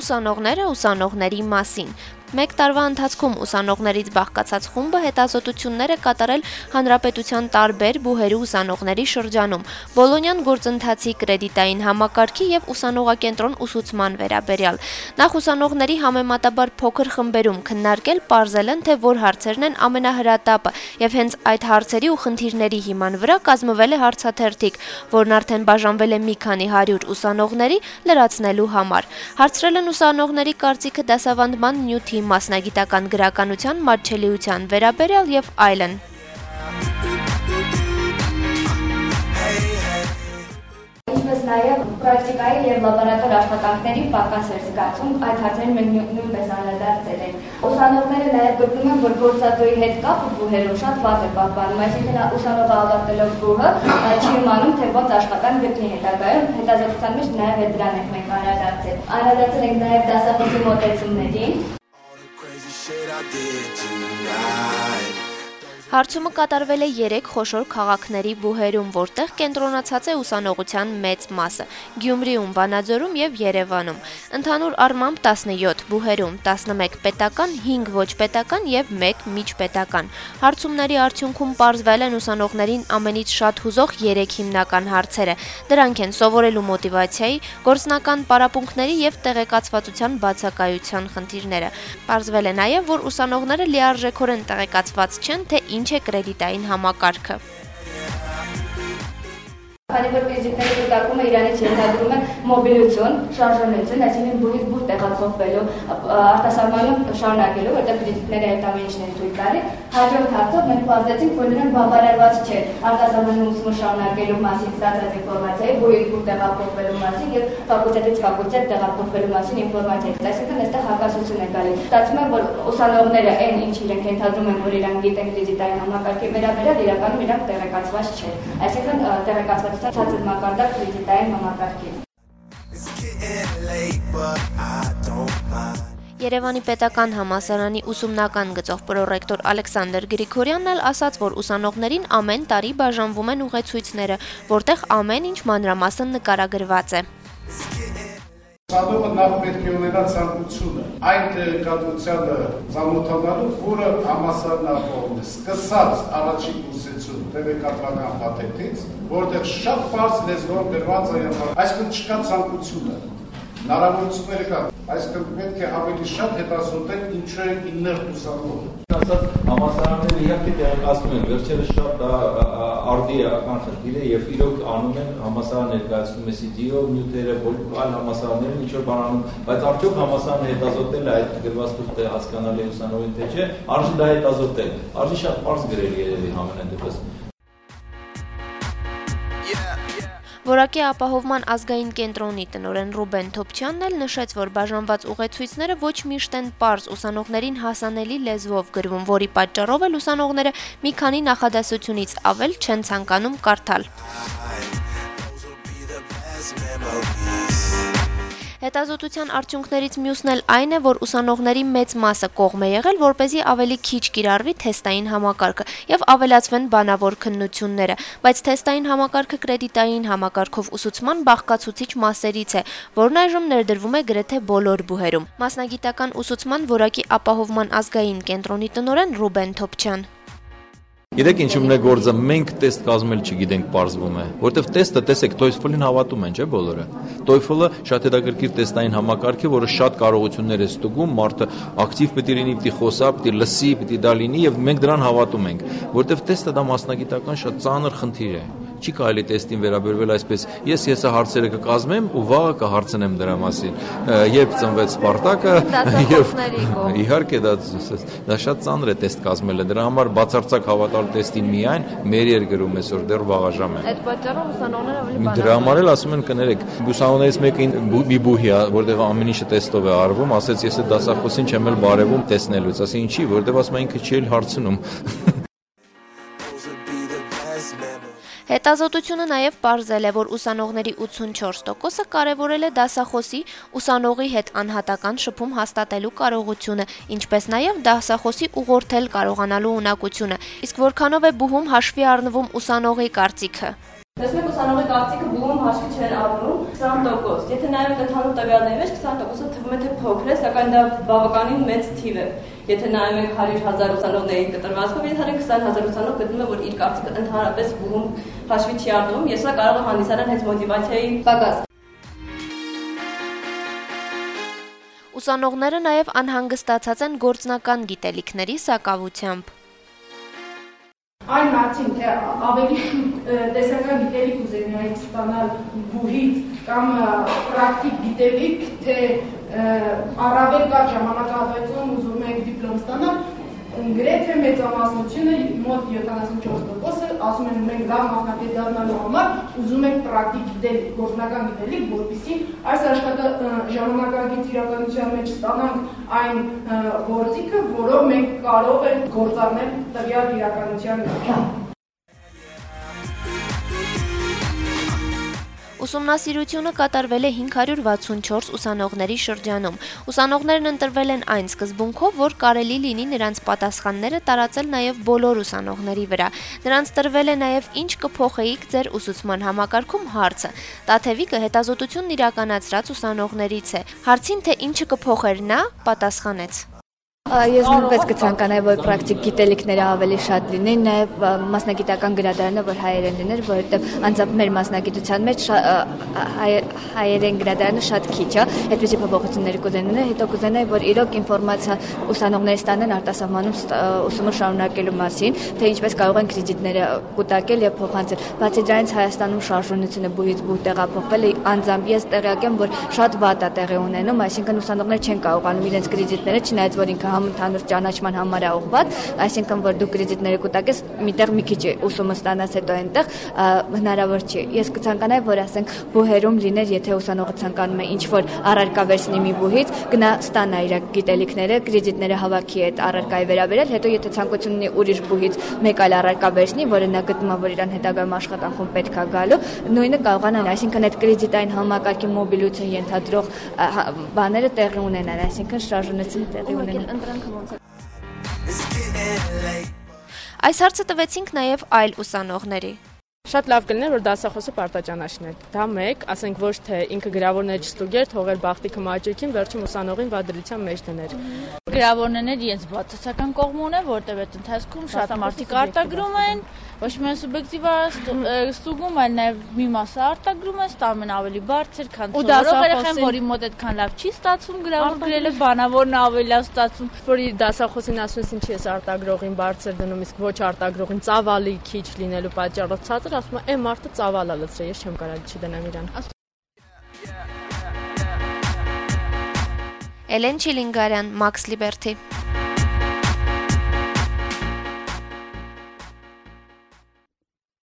ուսանողների մասին։ Մեկ տարվա ընթացքում ուսանողներից բաղկացած խումբը հետազոտություններ է կատարել հանրապետության տարբեր բուհերի ուսանողների շրջանում, Բոլոնյան գործընթացի կրեդիտային համակարգի և ուսանողակենտրոն ուսուցման վերաբերյալ։ Նախ ուսանողների համեմատաբար փոքր խմբերում քննարկել պարզել են, թե որ հարցերն են ամենահրատապը, և հենց այդ հարցերի ու խնդիրների հիման վրա կազմվել է հարցաթերթիկ, որն արդեն բաժանվել է մի քանի 100 ուսանողների լրացնելու համար։ Հարցրել են ուսանողների կարծիքը դասավանդման նյութի, մասնագիտական գրականության մատչելիության վերաբերյալ և այլն։ Ինչպես նաև պրակտիկայի և լաբորատոր աշխատանքների պակաս էր զգացում, այդ հարցերին մենք նույնպես անդրադարձել ենք։ Ուսանողները նաև գտնում են, որ գործատուի հետ կապը բուհերում շատ վատ է պահպանում, այսինքն ուսանողը ավարտելով բուհը չի իմանում, թե ոնց աշխատանք գտնի հետագայում, հետազոտության մեջ նաև դրան ենք մենք անդրադարձել։ Անդրադարձել ենք նաև դասախոսի մոտեցումներին։ Հարցումը կատարվել է 3 խոշոր քաղաքների բուհերում, որտեղ կենտրոնացած է ուսանողության մեծ մասը՝ Գյումրիում, Վանաձորում և Երևանում։ Ընդհանուր առմամբ 17 բուհերում, 11 պետական, 5 ոչ պետական և 1 միջպետական։ Հարցումների արդյունքում պարզվել են ուսանողներին ամենից շատ հուզող 3 հիմնական հարցերը։ Դրանք են սովորելու մոտիվացիայի, գործնական պարապմունքների և տեղեկացվածության բացակայության խնդիրները։ Պարզվել է նաև, որ ուսանողները լիարժեքորեն տեղեկացված չեն, թե ինչ է կրեդիտային համակարգը։ Քանի որ ֆիզիկների կուտակումը իրանից ենթադրում է մոբիլություն, շարժանություն, այսինքն բուհից բուհ տեղափոխվելու, արտասահմանում շարունակելու, որտեղ ֆիզիկները այդ ամեն ինչն են թույլ տալի, հաջորդ հարցով մենք պարզեցինք, որ նրանք բավարարված չէ արտասահմանում ուսումը շարունակելու մասին ստացած ինֆորմացիայի, բուհից բուհ տեղափոխվելու մասին և ֆակուլտետից ֆակուլտետ տեղափոխվելու մասին ինֆորմացիայից, այսինքն այստեղ հակասություն է գալիս։ Ստացվում է, որ ուսանողները այն ինչ իրենք ենթադրում են, որ իրանք գիտեն կրեդիտային համակարգի վերաբերյալ, իրականում իրանք տեղեկացված չէ, այսինքն տեղեկացված ցածր մակարդակ կրեդիտային համակարգից։ Երևանի պետական համալսարանի ուսումնական գծով պրոռեկտոր Ալեքսանդր Գրիգորյանն էլ ասաց, որ ուսանողներին ամեն տարի բաժանվում են ուղեցույցները, որտեղ ամեն ինչ մանրամասն նկարագրված է։ Ուսանողը նախ պետք է ունենա ցանկությունը այն տեղեկատվությանը ծանոթանալու, որը համալսարանն է սկսած առաջին կուրսեցում տեղեկատվական փաթեթից, որտեղ շատ բարձ լեզվով դրված է, այսինքն չկա ցանկությունը, հնարավորությունները կան, այսինքն պետք է ավելի շատ հետազոտել ինչու է 9 ուսանող։ Ասած համալսարանները իհարկե տեղեկացնում են, վերջերս շատ արդիական խնդիր է եւ իրոք անում են համալսարան ներկայացնում է CDO նյութերը, այլ համալսարաններն ինչ որ բան անում, բայց արդյոք համալսարանը հետազոտել է այդ գրված թուղթը հասկանալի ուսանողին թե չէ, արժի դա հետազոտել, արժի շատ պարզ գրել երևի համենայն դեպս։ Որակի ապահովման ազգային կենտրոնի տնօրեն Ռուբեն Թոփչյանն էլ նշեց, որ բաժանված ուղեցույցները ոչ միշտ են պարզ ուսանողներին հասանելի լեզվով գրվում, որի պատճառով էլ ուսանողները մի քանի նախադասությունից ավել չեն ցանկանում կարդալ։ Հետազոտության արդյունքներից մյուսն էլ այն է, որ ուսանողների մեծ մասը կողմ է եղել, որպեսզի ավելի քիչ կիրառվի թեստային համակարգը և ավելացվեն բանավոր քննությունները, բայց թեստային համակարգը կրեդիտային համակարգով ուսուցման բաղկացուցիչ մասերից է, որն այժմ ներդրվում է գրեթե բոլոր բուհերում։ Մասնագիտական ուսուցման որակի ապահովման ազգային կենտրոնի տնօրեն Ռուբեն Թոփչյան։ Գիտեք ինչու՞մն է գործը, մենք տեստ կազմել չգիտենք, պարզվում է, որտեվ տեստը, տեսեք, TOEFL-ին հավատում են, չէ՞ բոլորը։ TOEFL-ը շատ հետաքրքիր տեստային համակարգ է, որը շատ կարողություններ է ստուգում, մարդը ակտիվ պետք է լինի, պետք է խոսա, պետք է լսի, պետք է դա լինի եւ մենք դրան հավատում ենք, որտեվ տեստը դա մասնագիտական շատ ծանր խնդիր է։ Չի կարելի տեստին վերաբերվել այսպես։ Ես հարցերը կկազմեմ ու վաղը կհարցնեմ դրա մասին։ Երբ ծնվեց Սպարտակը, եւ իհարկե դա շատ ծանր է տեստ կազմելը։ Դրա համար բացարձակ հավատալ տեստին միայն մեր երկրում այսօր դեռ վաղաժամ է։ Այդ պատճառով ուսանողները ավելի բանավոր։ Դրա համար էլ ասում են կներեք, ուսանողներից մեկը մի բուհի է, որտեղ ամեն ինչը տեստով է արվում, ասեց ես այդ դասախոսին չեմ էլ բարևում տեսնելուց, ասի ինչի, որտեղ ասում են ինքը չի էլ հարցնում։ Հետազոտությունը նաև պարզել է, որ ուսանողների 84%-ը կարևորել է դասախոսի ուսանողի հետ անհատական շփում հաստատելու կարողությունը, ինչպես նաև դասախոսի ուղղորդել կարողանալու ունակությունը, իսկ որքանով է բուհում հաշվի առնվում ուսանողի կարծիքը։ Տեսնում եք ուսանողի կարծիքը բուհում հաշվի չեն առնում 20%։ Եթե նայում եք ընդհանուր տվյալների մեջ 20%-ը թվում է թե փոքր է, սակայն դա բավականին մեծ թիվ է։ Եթե նայում եք 100,000 ուսանողների կտրվածքով, ընդհանրեն 20,000 ուսանող գտնում է, որ իր կարծիքը ընդհանրապես բուհում հաշվի չի առնում, եւ սա կարող է հանդիսանալ հենց մոտիվացիայի պակաս։ Ուսանողները նաև անհանգստացած են գործնական գիտելիքների սակավությամբ։ Այն հարցին, թե ավելի տեսական գիտելիք ուզենայիք ստանալ բուհից կամ պրակտիկ գիտելիք, թե առավել կարճ ժամանակահատվածում ուզում եք դիպլոմ ստանալ, գրեթե մեծամասնությունը մոտ 74%-ը ասում են մենք լավ մասնակից դառնալու համար ուզում ենք պրակտիկ գիտելիք, գործնական գիտելիք, որպեսզի այս ժամանակակից իրականության մեջ ստանանք այն գործիքը, որով մենք կարող ենք գործառնել տվյալ իրականության մեջ։ Ուսումնասիրությունը կատարվել է 564 ուսանողների շրջանում։ Ուսանողներն ընտրվել են այն սկզբունքով, որ կարելի լինի նրանց պատասխանները տարածել նաև բոլոր ուսանողների վրա։ Նրանց տրվել է նաև ինչ կփոխեիք ձեր ուսուցման համակարգում հարցը։ Տաթևիկը հետազոտությունն իրականացրած ուսանողներից է։ Հարցին, թե ինչը կփոխեր նա, պատասխանեց. Ես նույնպես կցանկանայի, որ պրակտիկ գիտելիքները ավելի շատ լինեն, նաև մասնագիտական գրադարանը, որ հայերեն լիներ, որովհետև անձամբ մեր մասնագիտության մեջ հայերեն գրադարանը շատ քիչ է, այդպիսի փոփոխություններ կուզենայի, հետո կուզենայի, որ իրոք ինֆորմացիա ուսանողները ստանան արտասահմանում ուսումը շարունակելու մասին, թե ինչպես կարող են կրեդիտները կուտակել եւ փոխանցել։ Բացի դրանից Հայաստանում շարժունությունը բուհից բուհ տեղափոխվել է, անձամբ ես տեղյակ եմ, որ շատ վատ է տեղի ունենում, այսինքն ուսանողները չեն կարողանում իրենց կրեդիտները, չնայած որ ինքը ընդհանուր ճանաչման համար է ուղղված, այսինքն որ դու կրեդիտները կուտակես, միտեղ մի քիչ ուսումը ստանաս, հետո այնտեղ հնարավոր չի։ Ես կցանկանայի, որ ասենք բուհերում լիներ, եթե ուսանողը ցանկանում է ինչ-որ առարկա վերցնի մի բուհից, գնա ստանա իր գիտելիքները, կրեդիտները հավաքի այդ առարկայի վերաբերել, հետո եթե ցանկություն ունի ուրիշ բուհից մեկ այլ առարկա վերցնի, որը նա գտնում է, որ իրան հետագայում աշխատանքում պետք է գալու, նույնը կարողանան, այսինքն այդ կրեդիտային համակարգի մոբիլություն ենթադրող բաները տեղի ունենան, այսինքն շարժունություն տեղի ունենան։ Այս հարցը տվեցինք նաև այլ ուսանողների։ Շատ լավ կլիներ, որ դասախոսը պարտաճանաչներ։ Դա մեկ, ասենք ոչ թե ինքը գրավորներ չստուգեր, թողեր բախտիքը մաճույքին, վերջում ուսանողին վադրության մեջ դներ։ Գրավորներն իրենց բացասական կողմ ունեն, որտեղ այդ ընթացքում շատ մարդիկ արտագրում են, ոչ միայն սուբյեկտիվ ստուգում, այլ նաև մի մասը արտագրում են, ստանում են ավելի բարձր, քան սովորող երեխան, որի մոտ այդքան լավ չի ստացվում գրավոր գրելը, բանավորն ավելի լավ ստացվում, որ իր դասախոսին ասում ես ինչի ես արտագրողին բարձր դնում, իսկ ոչ արտագրողին ծավալի քիչ լինելու պատճառով ցածր, ասում է, մարդը ծավալ է լցրել, ես չեմ կարող չդնեմ իրան։ Էլեն Չիլինգարյան, Մաքս Լիբերթի։